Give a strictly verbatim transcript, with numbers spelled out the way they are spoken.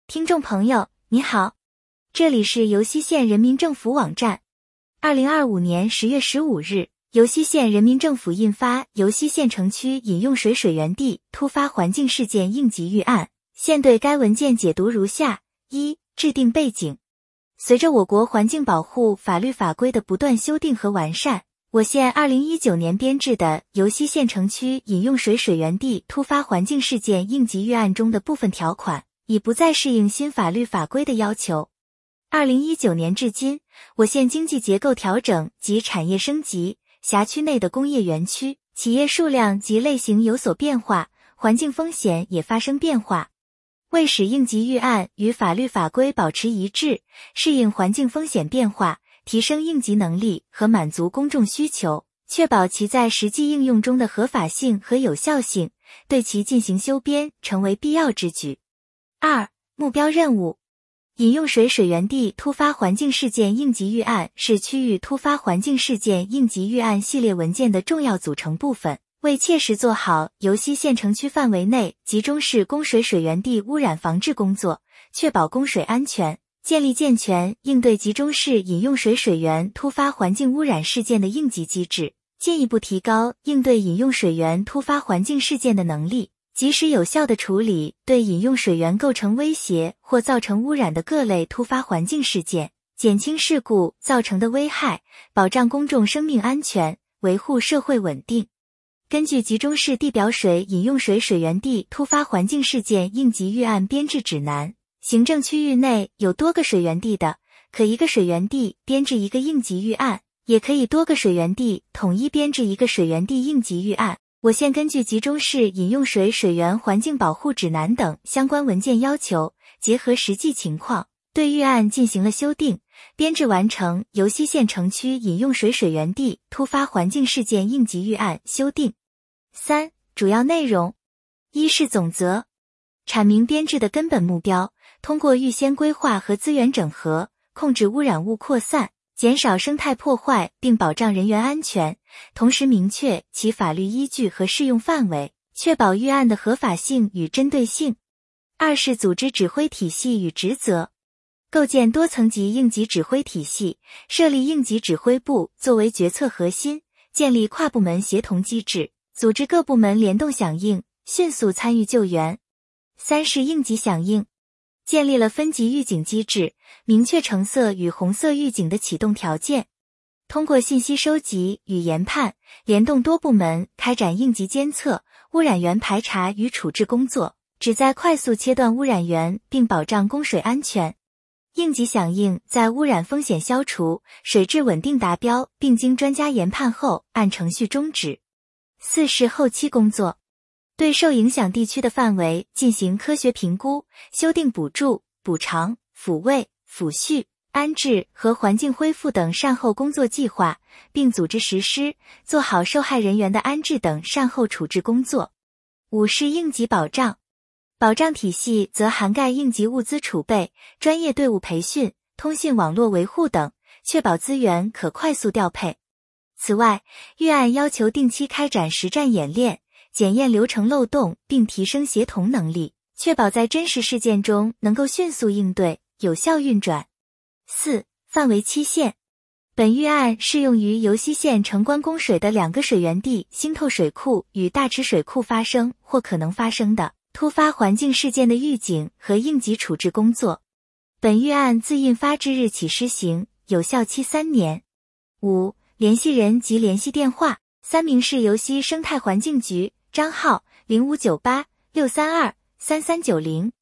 听众朋友，你好，这里是尤溪县人民政府网站。二零二五年十月十五日，尤溪县人民政府印发《尤溪县城区饮用水水源地突发环境事件应急预案》，现对该文件解读如下：一、制定背景。随着我国环境保护法律法规的不断修订和完善，我县二零一九年编制的《尤溪县城区饮用水水源地突发环境事件应急预案》中的部分条款已不再适应新法律法规的要求。二零一九年至今，我县经济结构调整及产业升级，辖区内的工业园区、企业数量及类型有所变化，环境风险也发生变化。为使应急预案与法律法规保持一致，适应环境风险变化，提升应急能力和满足公众需求，确保其在实际应用中的合法性和有效性，对其进行修编成为必要之举。二、目标任务。饮用水水源地突发环境事件应急预案是区域突发环境事件应急预案系列文件的重要组成部分，为切实做好尤溪县城区范围内集中式供水水源地污染防治工作，确保供水安全，建立健全应对集中式饮用水水源突发环境污染事件的应急机制，进一步提高应对饮用水源突发环境事件的能力，及时有效地处理对饮用水源构成威胁或造成污染的各类突发环境事件，减轻事故造成的危害，保障公众生命安全，维护社会稳定。根据集中式地表水饮用水水源地突发环境事件应急预案编制指南，行政区域内有多个水源地的，可一个水源地编制一个应急预案，也可以多个水源地统一编制一个水源地应急预案。我县根据集中式饮用水水源环境保护指南等相关文件要求，结合实际情况，对预案进行了修订，编制完成尤溪县城区饮用水水源地突发环境事件应急预案修订。三、主要内容。一是总则，阐明编制的根本目标，通过预先规划和资源整合，控制污染物扩散，减少生态破坏并保障人员安全，同时明确其法律依据和适用范围，确保预案的合法性与针对性。二是组织指挥体系与职责，构建多层级应急指挥体系，设立应急指挥部作为决策核心，建立跨部门协同机制，组织各部门联动响应，迅速参与救援。三是应急响应，建立了分级预警机制，明确橙色与红色预警的启动条件。通过信息收集与研判，联动多部门开展应急监测、污染源排查与处置工作，旨在快速切断污染源并保障供水安全。应急响应在污染风险消除、水质稳定达标并经专家研判后按程序终止。四是后期工作，对受影响地区的范围进行科学评估，修订补助、补偿、抚慰、抚恤、安置和环境恢复等善后工作计划，并组织实施，做好受害人员的安置等善后处置工作。五是应急保障，保障体系则涵盖应急物资储备、专业队伍培训、通信网络维护等，确保资源可快速调配。此外，预案要求定期开展实战演练，检验流程漏洞并提升协同能力，确保在真实事件中能够迅速应对，有效运转。四、范围期限。本预案适用于尤溪县城关供水的两个水源地新透水库与大池水库发生或可能发生的突发环境事件的预警和应急处置工作。本预案自印发之日起施行，有效期三年。五、联系人及联系电话。三明市尤溪生态环境局，张号零五九八六三二三三九零。